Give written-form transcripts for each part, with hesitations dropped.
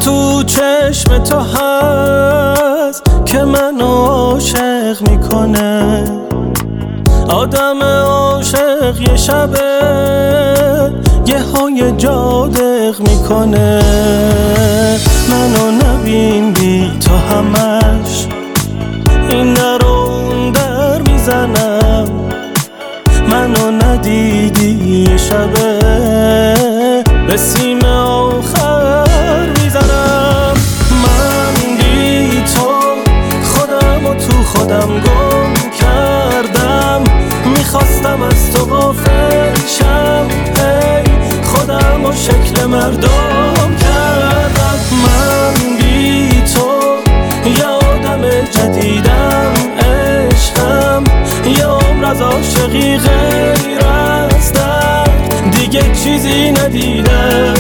تو چشم تو هست که من عاشق میکنه. آدم عاشق یه شبه یه های جادق میکنه. منو نبین بی تو همش این در اون در میزنم. منو ندیدی یه شبه به سیم آخر میزنم. من بی تو خودم و تو خودم گم کردم. میخواستم از تو غافل شم، ای خودم و شکل مردم کردم. من بی تو یه آدم جدیدم، عشقم یه عمر از عاشقی غیر از درد دیگه چیزی ندیدم.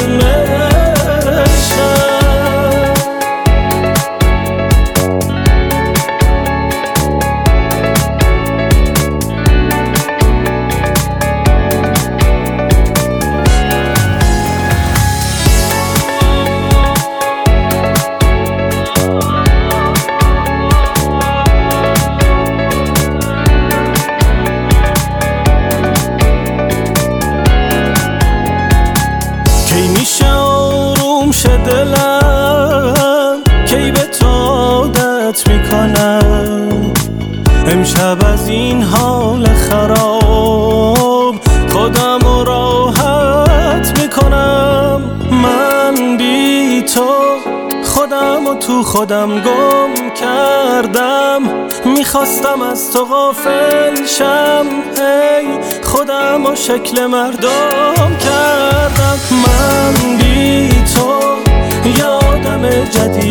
کی میشه آروم شه دلم، کی به تو عادت میکنم. امشب از این حال خراب خودم رو راحت میکنم. من بی تو خودم و تو خودم گم کردم. میخواستم از تو غافل شم، ای خودم و شکل مردم کردم. من بی تو یه آدم جدید